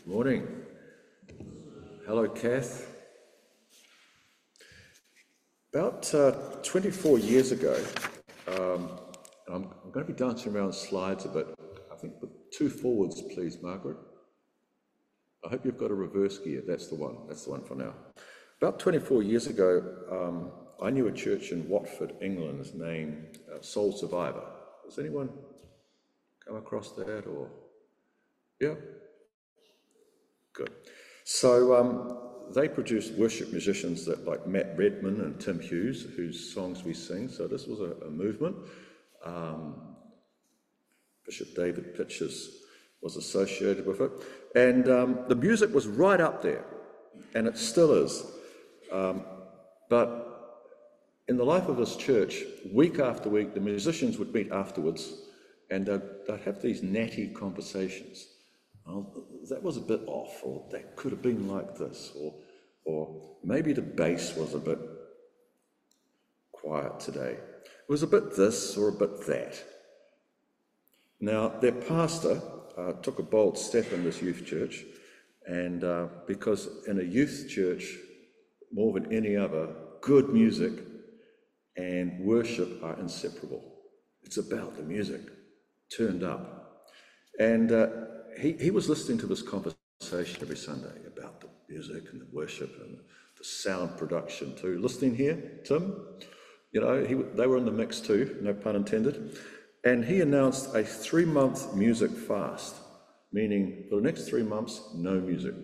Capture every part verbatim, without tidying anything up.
Morning. Hello, Kath. About uh, twenty-four years ago, um, I'm, I'm going to be dancing around slides a bit. I think the two forwards, please, Margaret. I hope you've got a reverse gear. That's the one. That's the one for now. About twenty-four years ago, um, I knew a church in Watford, England, named uh, Soul Survivor. Has anyone come across that? Or yeah, good. So um, they produced worship musicians that like Matt Redman and Tim Hughes, whose songs we sing. So this was a, a movement. Um, Bishop David Pitchers was associated with it. And um, the music was right up there, and it still is. Um, but in the life of this church, week after week, the musicians would meet afterwards, and they'd, they'd have these natty conversations. Well, that was a bit off, or that could have been like this, or, or maybe the bass was a bit quiet today. It was a bit this or a bit that. Now, their pastor uh, took a bold step in this youth church, and uh, because in a youth church, more than any other, good music and worship are inseparable. It's about the music, turned up. And uh, he, he was listening to this conversation every Sunday about the music and the worship and the sound production too. Listening here, Tim, you know, he, they were in the mix too, no pun intended. And he announced a three-month music fast, meaning for the next three months, no music.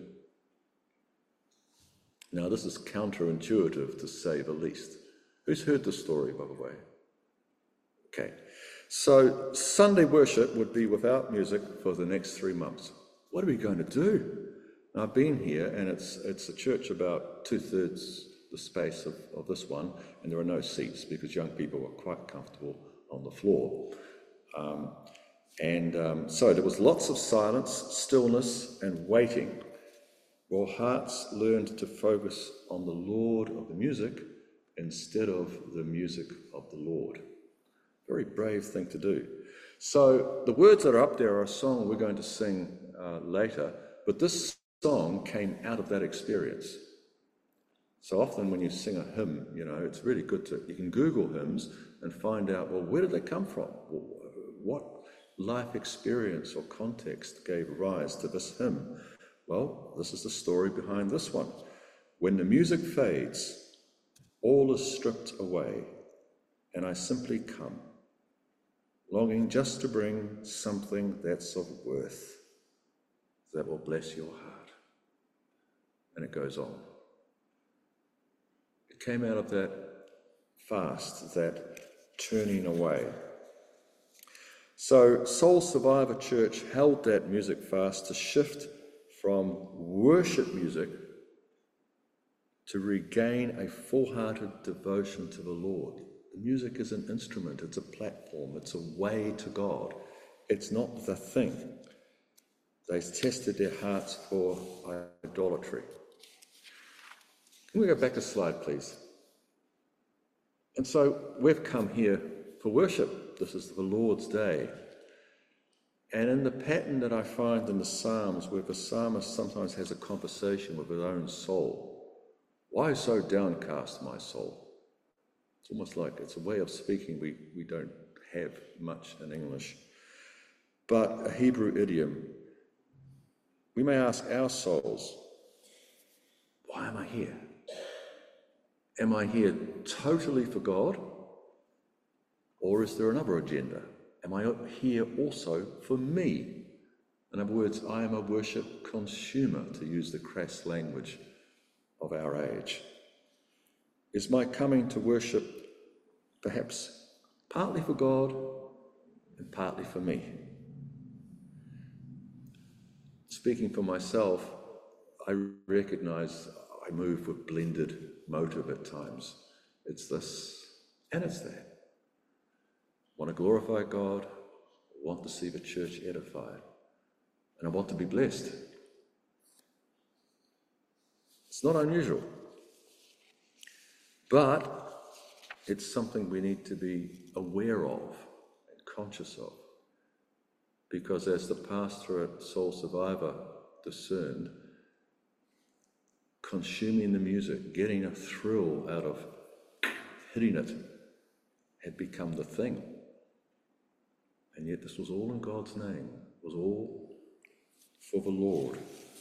Now, this is counterintuitive, to say the least. Who's heard the story, by the way? Okay. So Sunday worship would be without music for the next three months. What are we going to do? Now, I've been here, and it's it's a church about two-thirds the space of, of this one, and there are no seats because young people were quite comfortable on the floor. Um, and um, so there was lots of silence, stillness, and waiting, while hearts learned to focus on the Lord of the music instead of the music of the Lord. Very brave thing to do. So the words that are up there are a song we're going to sing uh, later, but this song came out of that experience. So often when you sing a hymn, you know, it's really good to, you can Google hymns and find out, well, where did they come from? What life experience or context gave rise to this hymn? Well, this is the story behind this one. When the music fades, all is stripped away, and I simply come, longing just to bring something that's of worth, that will bless your heart. And it goes on. It came out of that fast, that turning away. So Soul Survivor Church held that music fast to shift from worship music to regain a full-hearted devotion to the Lord. The music is an instrument, it's a platform, it's a way to God. It's not the thing. They tested their hearts for idolatry. Can we go back a slide, please? And so we've come here for worship. This is the Lord's Day. And in the pattern that I find in the Psalms, where the psalmist sometimes has a conversation with his own soul. Why so downcast, my soul? It's almost like it's a way of speaking we, we don't have much in English. But a Hebrew idiom. We may ask our souls, why am I here? Am I here totally for God? Or is there another agenda? Am I here also for me? In other words, I am a worship consumer, to use the crass language of our age. Is my coming to worship perhaps partly for God and partly for me? Speaking for myself, I recognize I move with blended motive at times. It's this and it's that. I want to glorify God, I want to see the church edified, and I want to be blessed. It's not unusual, but it's something we need to be aware of and conscious of, because as the pastor at Soul Survivor discerned, consuming the music, getting a thrill out of hitting it, had become the thing. And yet this was all in God's name. It was all for the Lord.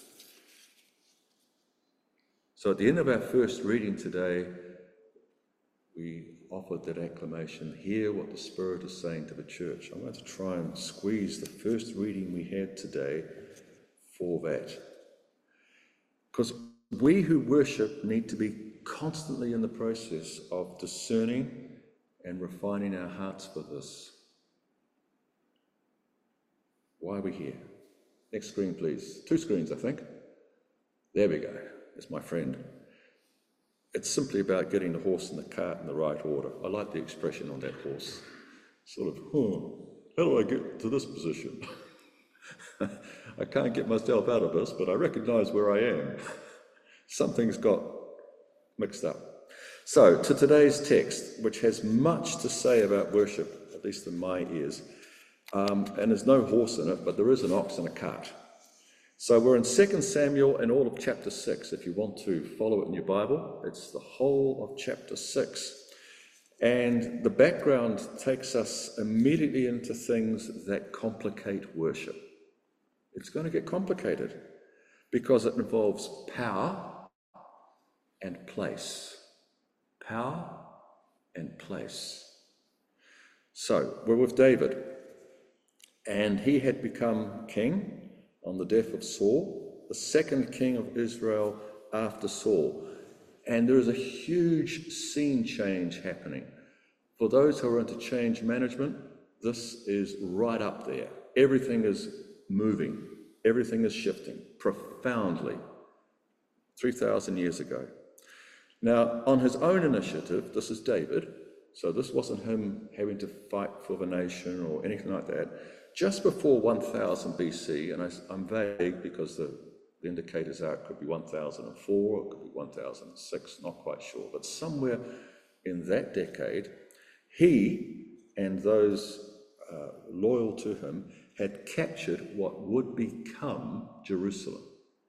So at the end of our first reading today, we offered that acclamation, hear what the Spirit is saying to the church. I'm going to try and squeeze the first reading we had today for that. Because we who worship need to be constantly in the process of discerning and refining our hearts for this. Why are we here? Next screen, please. Two screens, I think. There we go. There's my friend. It's simply about getting the horse and the cart in the right order. I like the expression on that horse. Sort of, oh, how do I get to this position? I can't get myself out of this, but I recognize where I am. Something's got mixed up. So, to today's text, which has much to say about worship, at least in my ears, um, and there's no horse in it, but there is an ox and a cart. So we're in Second Samuel and all of chapter six. If you want to follow it in your Bible, it's the whole of chapter six. And the background takes us immediately into things that complicate worship. It's going to get complicated because it involves power and place. Power and place. So we're with David, and he had become king on the death of Saul, the second king of Israel after Saul. And there is a huge scene change happening. For those who are into change management, this is right up there. Everything is moving. Everything is shifting profoundly. three thousand years ago. Now, on his own initiative, this is David, so this wasn't him having to fight for the nation or anything like that. Just before one thousand B C, and I, I'm vague because the, the indicators are it could be one thousand four, it could be one thousand six, not quite sure, but somewhere in that decade, he and those uh, loyal to him had captured what would become Jerusalem,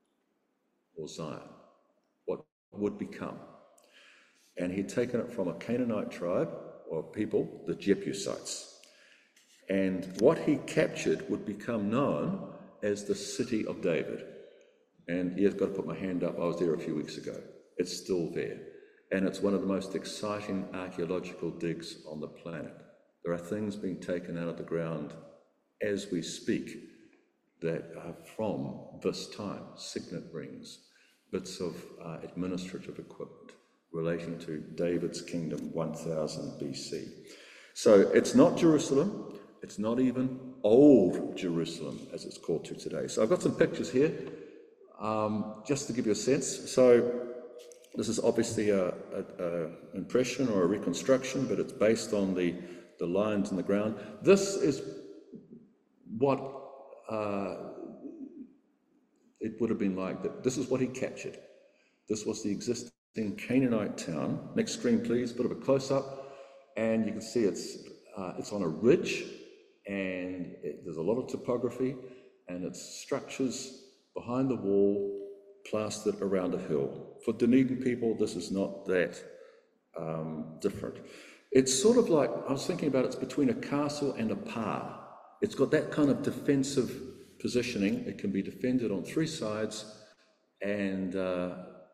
or Zion, what would become. And he'd taken it from a Canaanite tribe, or people, the Jebusites. And what he captured would become known as the City of David. And here's got to put my hand up, I was there a few weeks ago. It's still there. And it's one of the most exciting archaeological digs on the planet. There are things being taken out of the ground as we speak that are from this time, signet rings, bits of uh, administrative equipment relating to David's kingdom, one thousand B C. So it's not Jerusalem, it's not even old Jerusalem as it's called to today. So I've got some pictures here, um, just to give you a sense. So this is obviously a, a, a impression or a reconstruction, but it's based on the, the lines in the ground. This is what uh, it would have been like. That this is what he captured. This was the existing Canaanite town. Next screen, please. Bit of a close-up, and you can see it's uh, it's on a ridge, and it, there's a lot of topography, and it's structures behind the wall, plastered around a hill. For Dunedin people, this is not that um, different. It's sort of like, I was thinking about it, it's between a castle and a pa. It's got that kind of defensive positioning. It can be defended on three sides, and uh,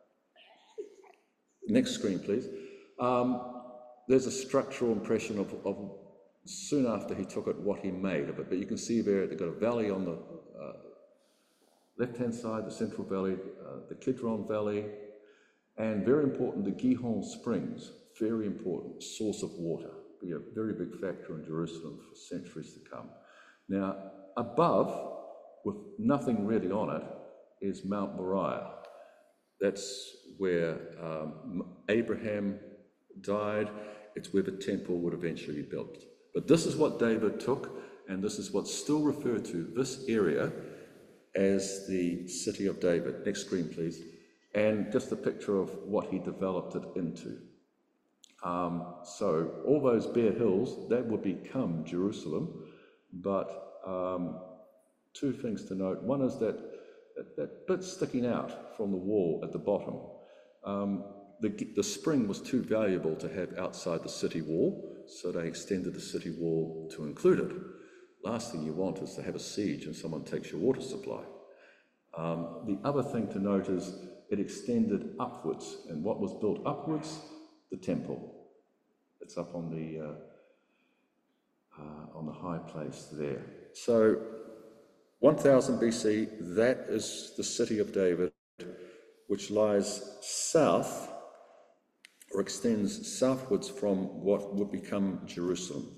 next screen, please. Um, there's a structural impression of, of soon after he took it, what he made of it. But you can see there, they've got a valley on the uh, left-hand side, the Central Valley, uh, the Kidron Valley, and very important, the Gihon Springs, very important source of water, be a very big factor in Jerusalem for centuries to come. Now, above, with nothing really on it, is Mount Moriah. That's where um, Abraham died. It's where the temple would eventually be built. But this is what David took, and this is what's still referred to, this area, as the City of David. Next screen, please. And just a picture of what he developed it into. Um, so all those bare hills, that would become Jerusalem. But um, two things to note. One is that that, that bit sticking out from the wall at the bottom, um, the, the spring was too valuable to have outside the city wall, so they extended the city wall to include it. Last thing you want is to have a siege and someone takes your water supply. Um, the other thing to note is it extended upwards, and what was built upwards? The temple. It's up on the uh, uh, on the high place there. So one thousand B C, that is the city of David, which lies south or extends southwards from what would become Jerusalem.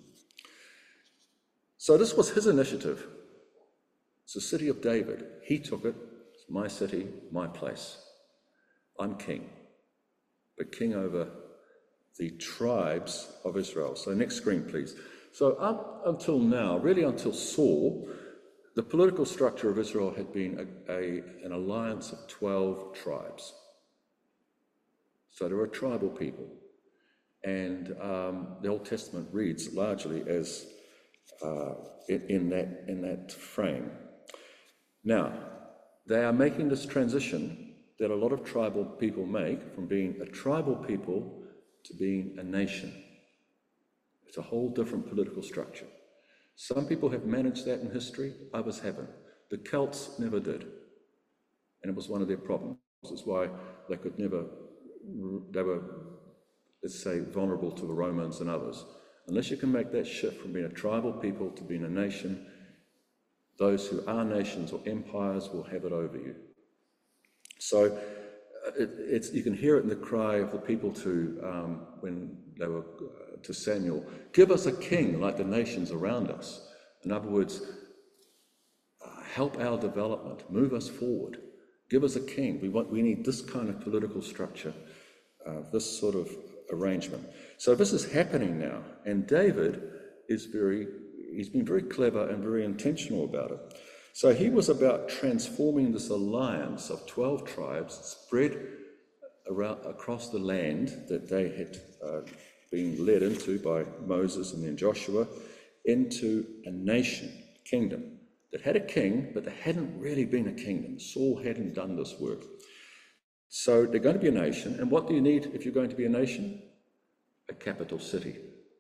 So this was his initiative. It's the city of David. He took it. It's my city, my place. I'm king, but king over the tribes of Israel. So next screen, please. So up until now, really until Saul, the political structure of Israel had been a, a, an alliance of twelve tribes. So there were tribal people. And um, the Old Testament reads largely as uh, in, in, that, in that frame. Now, they are making this transition that a lot of tribal people make from being a tribal people to being a nation. It's a whole different political structure. Some people have managed that in history, others haven't. The Celts never did. And it was one of their problems. That's why they could never, they were, let's say, vulnerable to the Romans and others. Unless you can make that shift from being a tribal people to being a nation, those who are nations or empires will have it over you. So it, it's, you can hear it in the cry of the people to, um, when they were uh, to Samuel, give us a king like the nations around us. In other words, uh, help our development, move us forward, give us a king. We want, we need this kind of political structure, uh, this sort of arrangement. So this is happening now, and David is very, he's been very clever and very intentional about it. So he was about transforming this alliance of twelve tribes spread around, across the land that they had uh, been led into by Moses and then Joshua, into a nation, kingdom, that had a king, but there hadn't really been a kingdom. Saul hadn't done this work. So they're going to be a nation, and what do you need if you're going to be a nation? A capital city.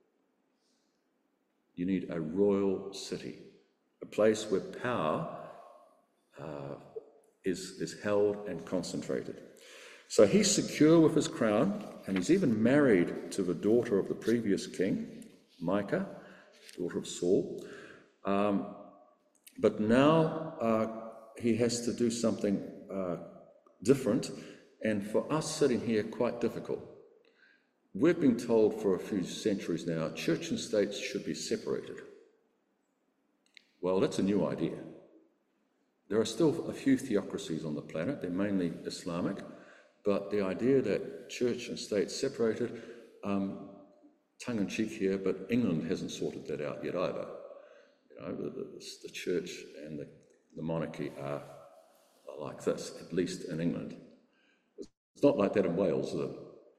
You need a royal city, a place where power uh, is, is held and concentrated. So he's secure with his crown, and he's even married to the daughter of the previous king, Micah, daughter of Saul. Um, but now uh, he has to do something uh, different, and for us sitting here, quite difficult. We've been told for a few centuries now, church and state should be separated. Well, that's a new idea. There are still a few theocracies on the planet, they're mainly Islamic, but the idea that church and state separated, um, tongue-in-cheek here, but England hasn't sorted that out yet either. You know, the, the, the church and the, the monarchy are, are like this, at least in England. It's not like that in Wales, is it?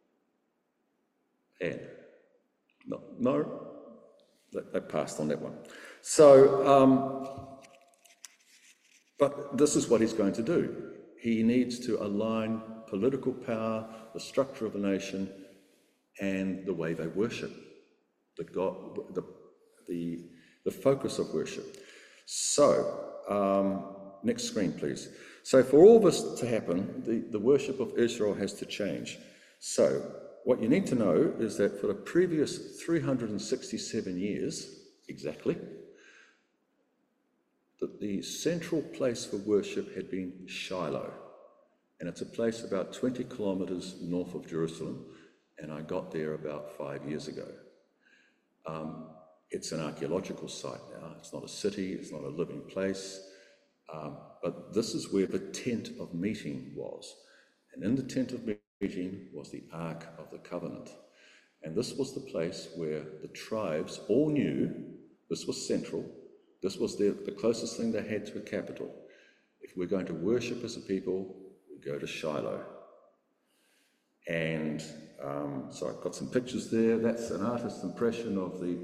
And no, no, they passed on that one. So, um, but this is what he's going to do. He needs to align political power, the structure of a nation, and the way they worship, the God, the the, the focus of worship. So, um, next screen, please. So, for all this to happen, the, the worship of Israel has to change. So, what you need to know is that for the previous three hundred sixty-seven years, exactly, that the central place for worship had been Shiloh. And it's a place about twenty kilometers north of Jerusalem, and I got there about five years ago. Um, it's an archaeological site now. It's not a city, it's not a living place, um, but this is where the tent of meeting was. And in the tent of meeting was the Ark of the Covenant. And this was the place where the tribes all knew this was central. This was the, the closest thing they had to a capital. If we're going to worship as a people, we go to Shiloh. And um, so I've got some pictures there. That's an artist's impression of the,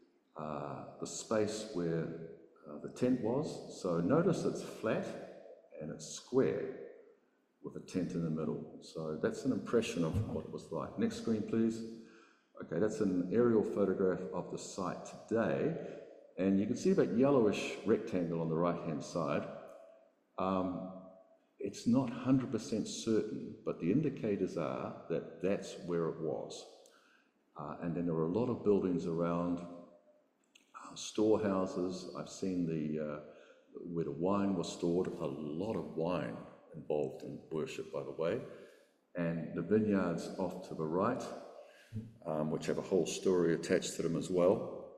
uh, the space where uh, the tent was. So notice it's flat and it's square with a tent in the middle. So that's an impression of what it was like. Next screen, please. Okay, that's an aerial photograph of the site today, and you can see that yellowish rectangle on the right-hand side. Um, it's not one hundred percent certain, but the indicators are that that's where it was. Uh, and then there were a lot of buildings around, uh, storehouses. I've seen the uh, where the wine was stored, a lot of wine involved in worship, by the way, and the vineyards off to the right, um, which have a whole story attached to them as well.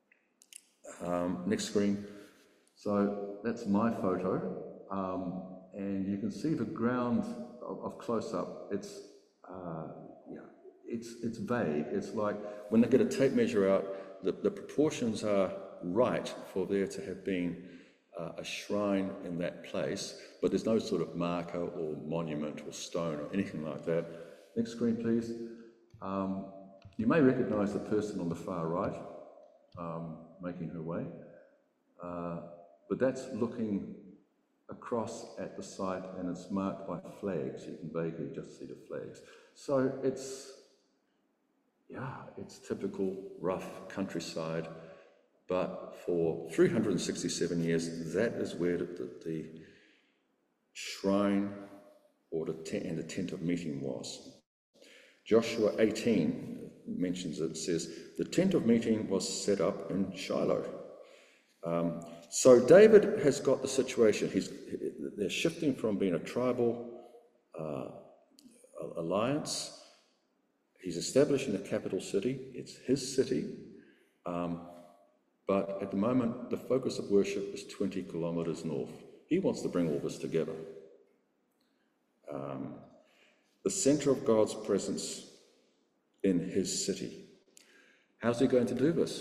Um, next screen. So that's my photo, um, and you can see the ground of, of close-up. It's uh, yeah, it's it's vague. It's like when they get a tape measure out, the, the proportions are right for there to have been uh, a shrine in that place, but there's no sort of marker or monument or stone or anything like that. Next screen, please. Um, you may recognize the person on the far right, um, making her way, uh, but that's looking across at the site, and it's marked by flags. You can vaguely just see the flags. So it's, yeah, it's typical rough countryside, but for three hundred sixty-seven years, that is where the, the, the shrine or the tent and the tent of meeting was. Joshua eighteen mentions it, says, the tent of meeting was set up in Shiloh. Um, so David has got the situation. He's, they're shifting from being a tribal uh, alliance. He's establishing a capital city. It's his city. Um, but at the moment, the focus of worship is twenty kilometers north. He wants to bring all this together. Um, the center of God's presence in his city. How's he going to do this?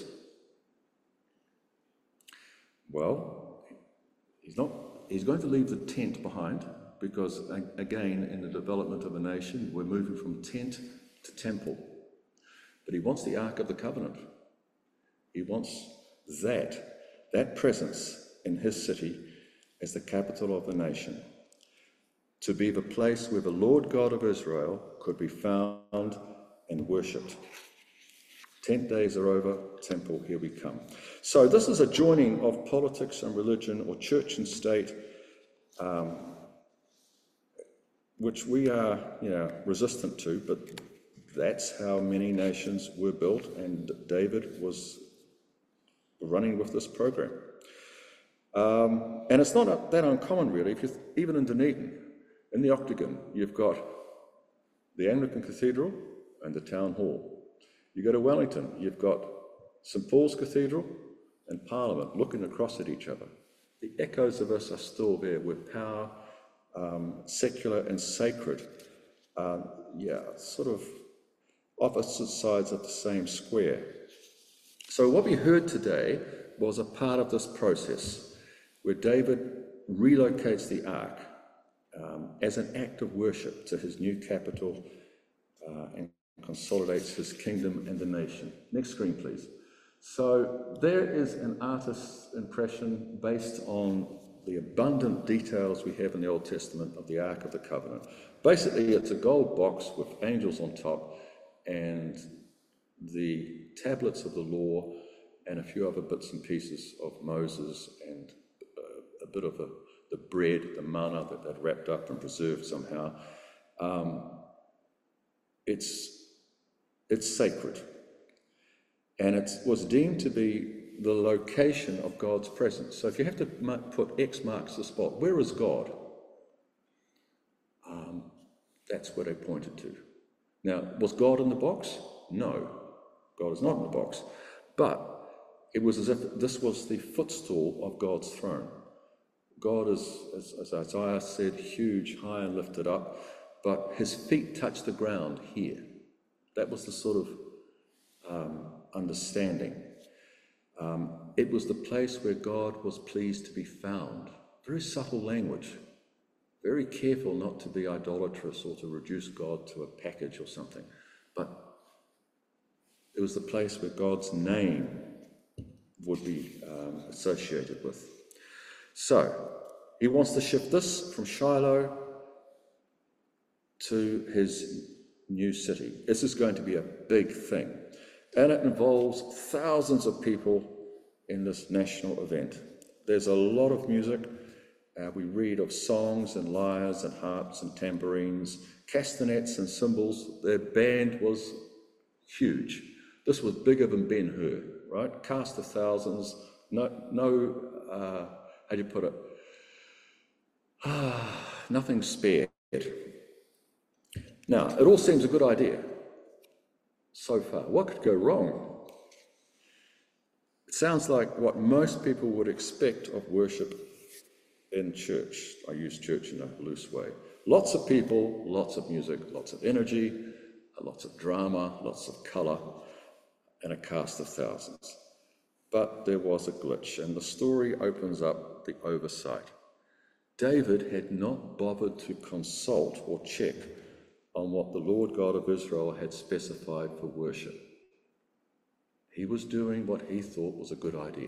Well, he's not, he's going to leave the tent behind because, again, in the development of a nation, we're moving from tent to temple. But he wants the Ark of the Covenant. He wants that, that presence in his city as the capital of the nation, to be the place where the Lord God of Israel could be found and worshipped. Tent days are over, temple, here we come. So this is a joining of politics and religion, or church and state, um, which we are, you know, resistant to, but that's how many nations were built, and David was running with this program. Um, and it's not that uncommon, really. If you, even in Dunedin, in the Octagon, you've got the Anglican Cathedral and the Town Hall. You go to Wellington, you've got Saint Paul's Cathedral and Parliament looking across at each other. The echoes of us are still there, with power, um, secular and sacred, um, yeah, sort of opposite sides of the same square. So what we heard today was a part of this process where David relocates the Ark um, as an act of worship to his new capital uh, and consolidates his kingdom and the nation. Next screen, please. So there is an artist's impression based on the abundant details we have in the Old Testament of the Ark of the Covenant. Basically, it's a gold box with angels on top and the tablets of the law and a few other bits and pieces of Moses and uh, a bit of a, the bread, the manna that they'd wrapped up and preserved somehow. Um, it's It's sacred, and it was deemed to be the location of God's presence. So if you have to put X marks the spot, where is God? Um, that's where they pointed to. Now, was God in the box? No, God is not in the box. But it was as if this was the footstool of God's throne. God is, as, as Isaiah said, huge, high and lifted up, but his feet touch the ground here. That was the sort of um, understanding. Um, it was the place where God was pleased to be found. Very subtle language. Very careful not to be idolatrous or to reduce God to a package or something. But it was the place where God's name would be um, associated with. So, He wants to shift this from Shiloh to his new city. This is going to be a big thing, and it involves thousands of people in this national event. There's a lot of music. Uh, we read of songs and lyres and harps and tambourines, castanets and cymbals. Their band was huge. This was bigger than Ben-Hur, right? Cast of thousands, no, no uh, how do you put it? Nothing spared. Now, it all seems a good idea so far. What could go wrong? It sounds like what most people would expect of worship in church. I use church in a loose way. Lots of people, lots of music, lots of energy, lots of drama, lots of colour, and a cast of thousands. But there was a glitch, and the story opens up the oversight. David had not bothered to consult or check on what the Lord God of Israel had specified for worship. He was doing what he thought was a good idea.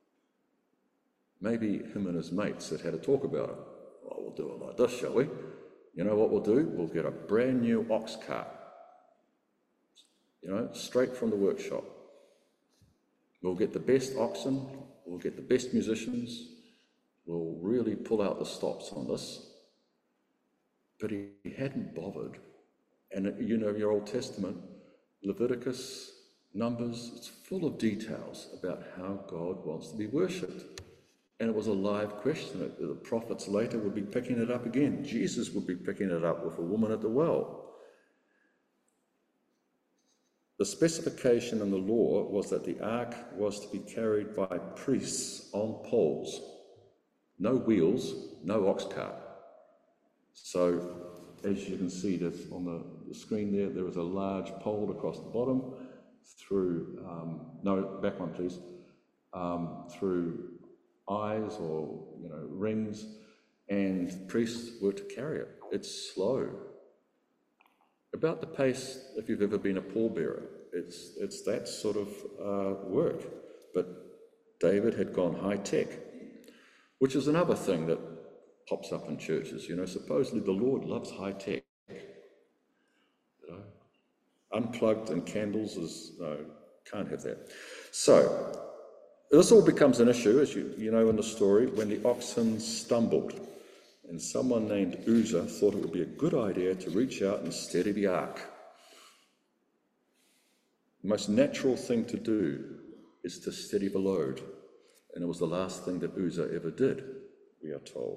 Maybe him and his mates had had a talk about it. Well, we'll do it like this, shall we? You know what we'll do? We'll get a brand new ox cart, you know, straight from the workshop. We'll get the best oxen, we'll get the best musicians, we'll really pull out the stops on this. But he hadn't bothered. And you know, your Old Testament, Leviticus, Numbers, it's full of details about how God wants to be worshipped. And it was a live question. The prophets later would be picking it up again. Jesus would be picking it up with a woman at the well. The specification in the law was that the ark was to be carried by priests on poles. No wheels, no ox cart. So, as you can see this on the, the screen there, there is a large pole across the bottom through, um, no, back one please, um, through eyes or, you know, rings, and priests were to carry it. It's slow. About the pace, if you've ever been a pallbearer, it's, it's that sort of uh, work. But David had gone high-tech, which is another thing that pops up in churches. You know, supposedly the Lord loves high-tech. You know, unplugged and candles is, no, can't have that. So, this all becomes an issue, as you, you know in the story, when the oxen stumbled, and someone named Uzzah thought it would be a good idea to reach out and steady the ark. The most natural thing to do is to steady the load, and it was the last thing that Uzzah ever did, we are told.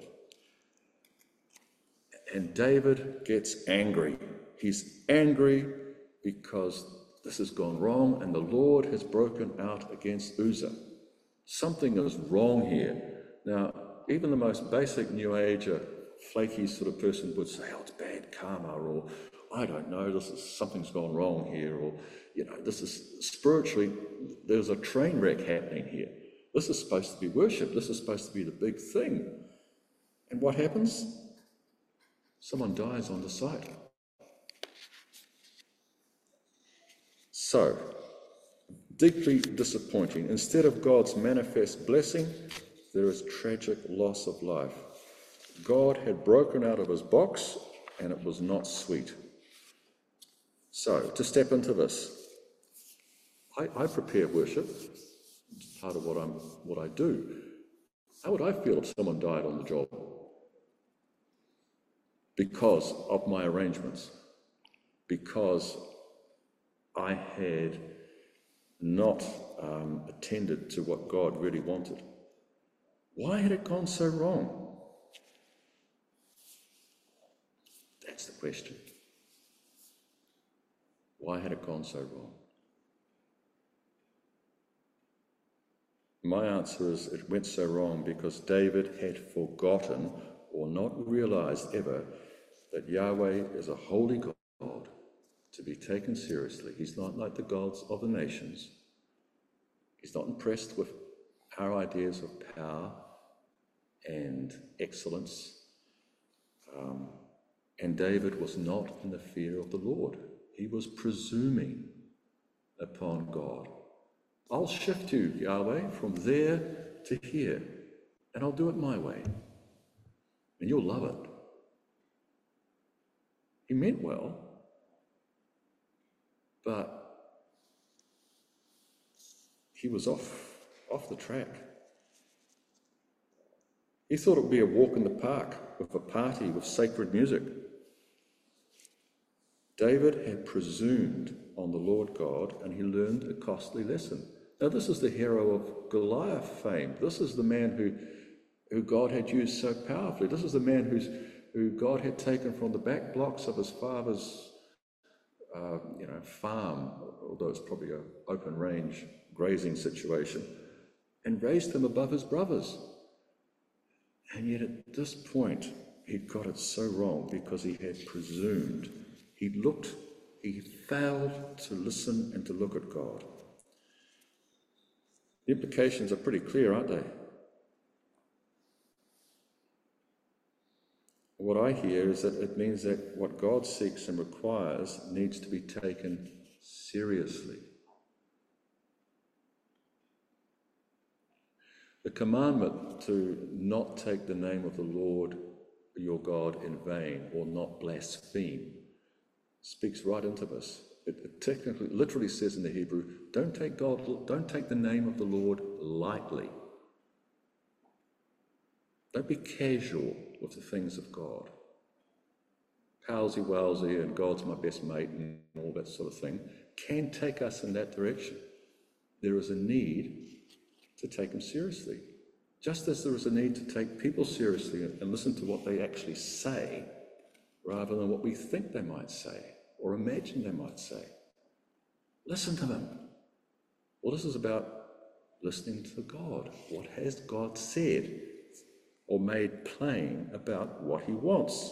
And David gets angry. He's angry because this has gone wrong, and the Lord has broken out against Uzzah. Something is wrong here. Now, even the most basic New Ager, flaky sort of person would say, oh, it's bad karma, or I don't know, this is something's gone wrong here, or, you know, this is spiritually, there's a train wreck happening here. This is supposed to be worship. This is supposed to be the big thing. And what happens? Someone dies on the site. So, deeply disappointing. Instead of God's manifest blessing, there is tragic loss of life. God had broken out of his box, and it was not sweet. So, to step into this, I, I prepare worship. It's part of what I'm, what I do. How would I feel if someone died on the job? Because of my arrangements. Because I had not um, attended to what God really wanted. Why had it gone so wrong? That's the question. Why had it gone so wrong? My answer is it went so wrong because David had forgotten or not realized ever that Yahweh is a holy God to be taken seriously. He's not like the gods of the nations. He's not impressed with our ideas of power and excellence. Um, and David was not in the fear of the Lord. He was presuming upon God. I'll shift you, Yahweh, from there to here, and I'll do it my way. and you'll love it. He meant well, but he was off, off the track. He thought it would be a walk in the park with a party with sacred music. David had presumed on the Lord God, and he learned a costly lesson. Now, this is the hero of Goliath fame. This is the man who, who God had used so powerfully. This is the man who's, who God had taken from the back blocks of his father's uh, you know, farm, although it's probably an open range grazing situation, and raised him above his brothers. And yet at this point, he'd got it so wrong because he had presumed. He looked, he failed to listen and to look at God. The implications are pretty clear, aren't they? What I hear is that it means that what God seeks and requires needs to be taken seriously. The commandment to not take the name of the Lord your God in vain or not blaspheme speaks right into this. It, it technically, literally says in the Hebrew, don't take God, don't take the name of the Lord lightly. Don't be casual with the things of God. Palsy walsy and God's my best mate and all that sort of thing can take us in that direction. There is a need to take them seriously. Just as there is a need to take people seriously and listen to what they actually say, rather than what we think they might say or imagine they might say. Listen to them. Well, this is about listening to God. What has God said or made plain about what he wants?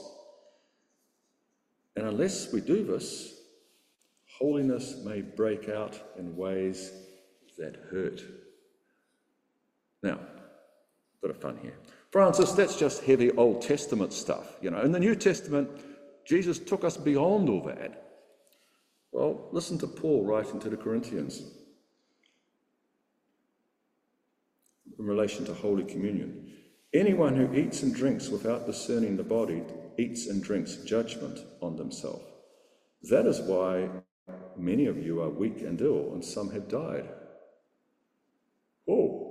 And unless we do this, holiness may break out in ways that hurt. Now, bit of fun here. Francis, that's just heavy Old Testament stuff. You know, in the New Testament, Jesus took us beyond all that. Well, listen to Paul writing to the Corinthians in relation to Holy Communion. Anyone who eats and drinks without discerning the body eats and drinks judgment on themselves. That is why many of you are weak and ill, and some have died. Oh.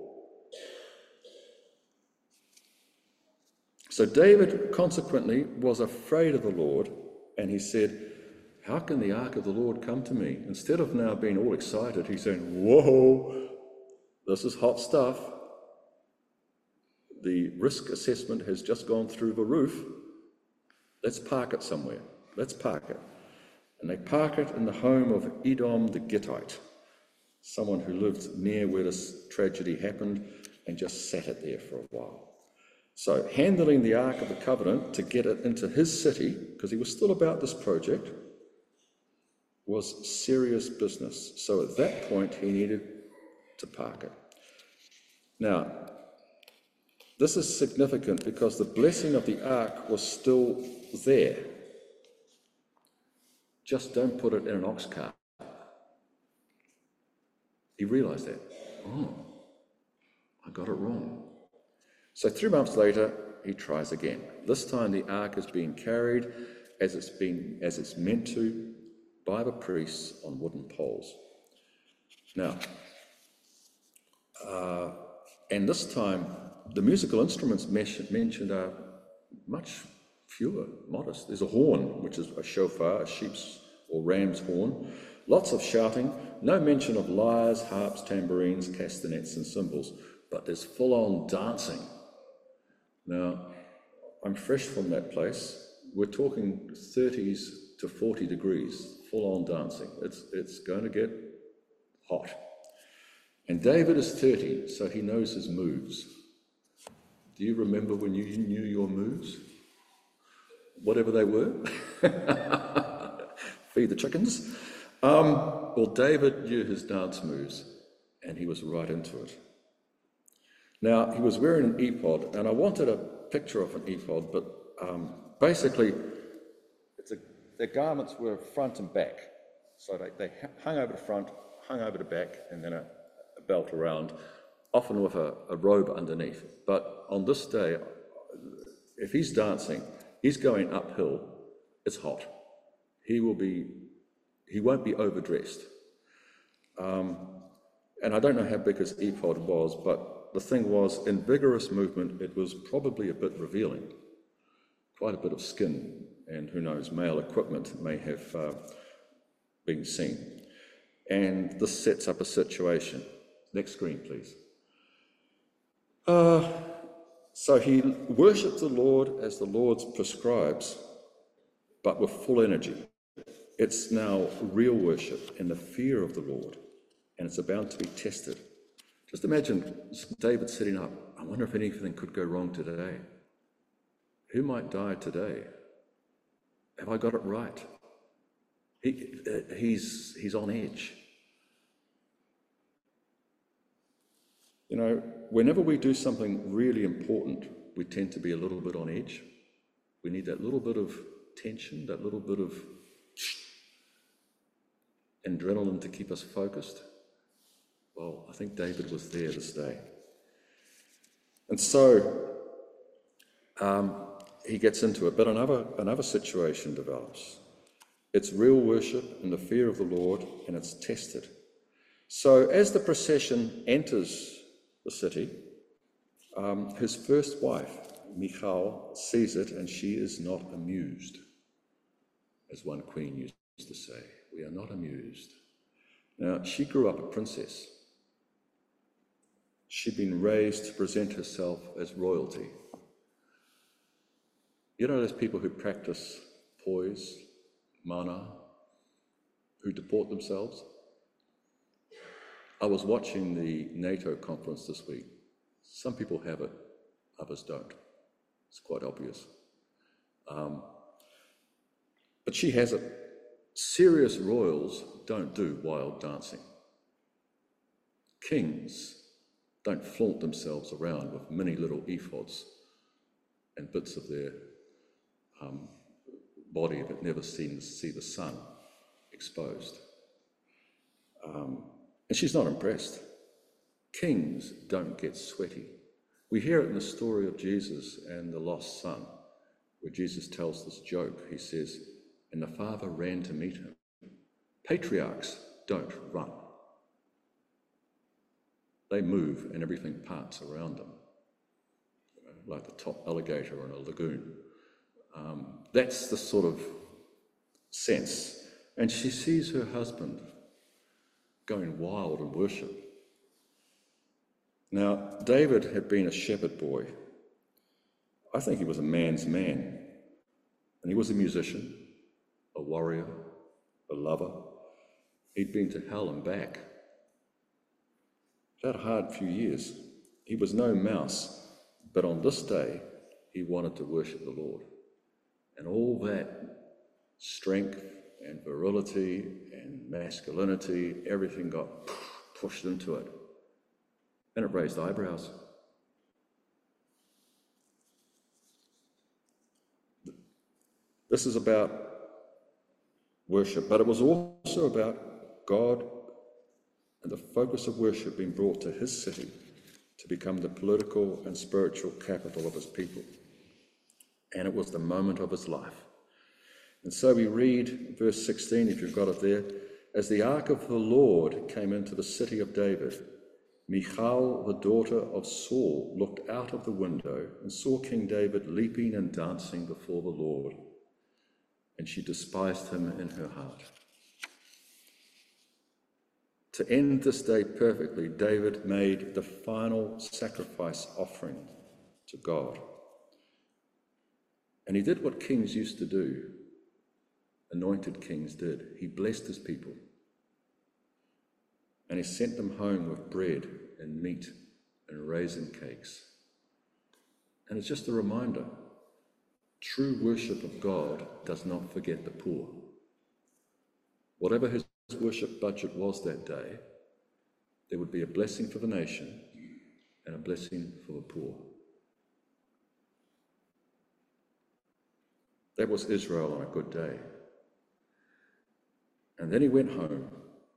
So David consequently was afraid of the Lord, and he said, how can the ark of the Lord come to me? Instead of now being all excited, he's saying, whoa, this is hot stuff. The risk assessment has just gone through the roof. Let's park it somewhere. Let's park it. And they park it in the home of Edom the Gittite, someone who lived near where this tragedy happened, and just sat it there for a while. So handling the Ark of the Covenant to get it into his city, because he was still about this project, was serious business. So at that point, he needed to park it. Now, this is significant because the blessing of the Ark was still there. Just don't put it in an ox cart. He realized that. Oh, I got it wrong. So three months later, he tries again. This time the ark is being carried as it's been, as it's meant to, by the priests on wooden poles. Now, uh, and this time the musical instruments mentioned are much fewer, modest. There's a horn, which is a shofar, a sheep's or ram's horn. Lots of shouting. No mention of lyres, harps, tambourines, castanets, and cymbals. But there's full-on dancing. Now, I'm fresh from that place. We're talking thirties to forty degrees, full-on dancing. It's, it's going to get hot. And David is thirty, so he knows his moves. Do you remember when you knew your moves? Whatever they were? Feed the chickens. Um, well, David knew his dance moves, and he was right into it. Now, he was wearing an ephod, and I wanted a picture of an ephod, but um, basically, it's a, their garments were front and back. So they, they hung over the front, hung over the back, and then a, a belt around, often with a, a robe underneath. But on this day, if he's dancing, he's going uphill, it's hot. He will be, he won't be overdressed. Um, and I don't know how big his ephod was, but the thing was, in vigorous movement, it was probably a bit revealing. Quite a bit of skin, and who knows, male equipment may have uh, been seen. And this sets up a situation. Next screen, please. Uh, so he worshipped the Lord as the Lord prescribes, but with full energy. It's now real worship in the fear of the Lord, and it's about to be tested. Just imagine David sitting up. I wonder if anything could go wrong today. Who might die today? Have I got it right? He, uh, he's, he's on edge. You know, whenever we do something really important, we tend to be a little bit on edge. We need that little bit of tension, that little bit of adrenaline to keep us focused. Well, I think David was there this day. And so um, he gets into it, but another, another situation develops. It's real worship in the fear of the Lord, and it's tested. So as the procession enters the city, um, his first wife, Michal, sees it, and she is not amused. As one queen used to say, we are not amused. Now, she grew up a princess. She'd been raised to present herself as royalty. You know those people who practice poise, mana, who deport themselves? I was watching the NATO conference this week. Some people have it, others don't. It's quite obvious. Um, but she has it. Serious royals don't do wild dancing. Kings don't flaunt themselves around with many little ephods and bits of their um, body that never seems to see the sun exposed. Um, and she's not impressed. Kings don't get sweaty. We hear it in the story of Jesus and the lost son, where Jesus tells this joke. He says, and the father ran to meet him. Patriarchs don't run. They move and everything parts around them, you know, like the top alligator in a lagoon. Um, that's the sort of sense. And she sees her husband going wild in worship. Now, David had been a shepherd boy. I think he was a man's man. And he was a musician, a warrior, a lover. He'd been to hell and back. That hard few years. He was no mouse, but on this day, he wanted to worship the Lord. And all that strength and virility and masculinity, everything got pushed into it. And it raised eyebrows. This is about worship, but it was also about God and the focus of worship being brought to his city to become the political and spiritual capital of his people. And it was the moment of his life. And so we read verse sixteen, if you've got it there, as the ark of the Lord came into the city of David, Michal, the daughter of Saul, looked out of the window and saw King David leaping and dancing before the Lord, and she despised him in her heart. To end this day perfectly, David made the final sacrifice offering to God. And he did what kings used to do, anointed kings did. He blessed his people. And he sent them home with bread and meat and raisin cakes. And it's just a reminder, true worship of God does not forget the poor. Whatever his worship budget was that day, there would be a blessing for the nation and a blessing for the poor. That was Israel on a good day. And then he went home,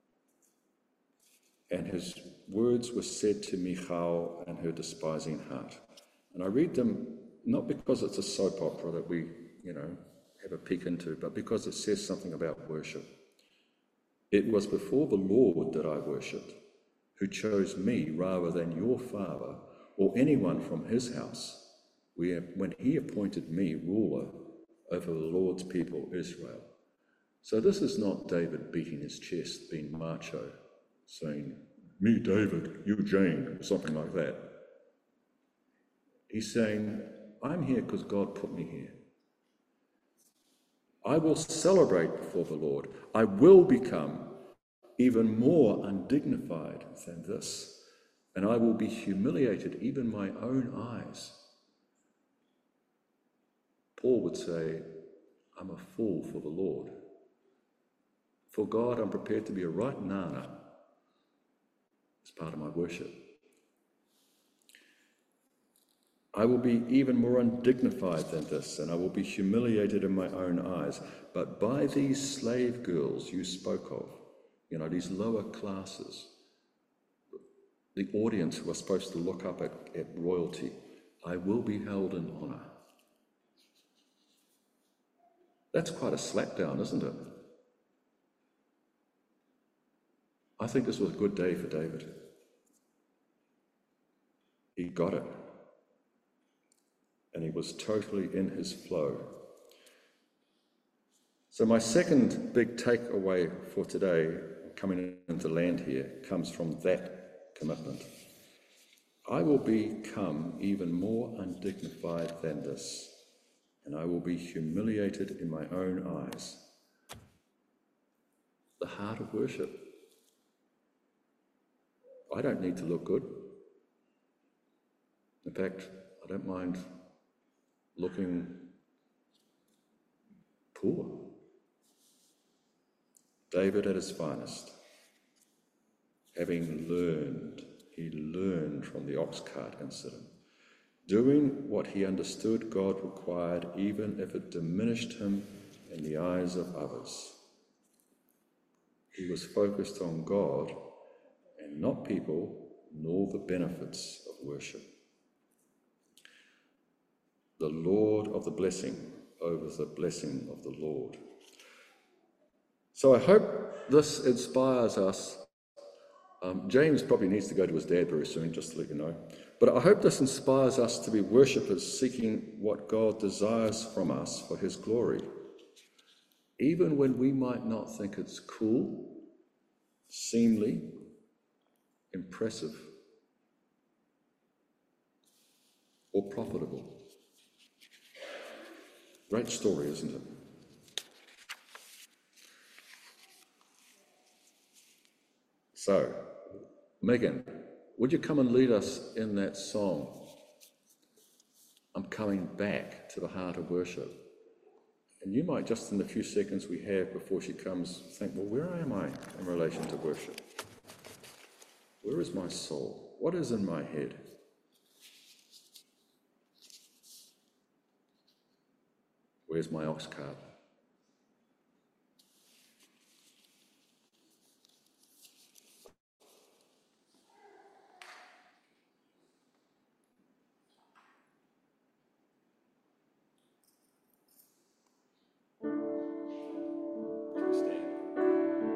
and his words were said to Michal and her despising heart. And I read them not because it's a soap opera that we, you know, have a peek into, but because it says something about worship. It was before the Lord that I worshipped, who chose me rather than your father or anyone from his house, when he appointed me ruler over the Lord's people, Israel. So this is not David beating his chest, being macho, saying, me, David, you, Jane, or something like that. He's saying, I'm here because God put me here. I will celebrate before the Lord. I will become even more undignified than this, and I will be humiliated even my own eyes. Paul would say, I'm a fool for the Lord. For God, I'm prepared to be a right nana as part of my worship. I will be even more undignified than this, and I will be humiliated in my own eyes. But by these slave girls you spoke of, you know, these lower classes, the audience who are supposed to look up at, at royalty, I will be held in honor. That's quite a slapdown, isn't it? I think this was a good day for David. He got it. And he was totally in his flow. So my second big takeaway for today, coming into land here, comes from that commitment. I will become even more undignified than this, and I will be humiliated in my own eyes. The heart of worship. I don't need to look good. In fact, I don't mind looking poor. David at his finest, having learned, he learned from the ox cart incident, doing what he understood God required, even if it diminished him in the eyes of others. He was focused on God and not people, nor the benefits of worship. The Lord of the blessing over the blessing of the Lord. So I hope this inspires us. Um, James probably needs to go to his dad very soon, just to let you know. But I hope this inspires us to be worshippers seeking what God desires from us for his glory. Even when we might not think it's cool, seemly, impressive, or profitable. Great story, isn't it? So, Megan, would you come and lead us in that song? I'm coming back to the heart of worship. And you might, just in the few seconds we have before she comes, think, well, where am I in relation to worship? Where is my soul? What is in my head? Where's my ox cart?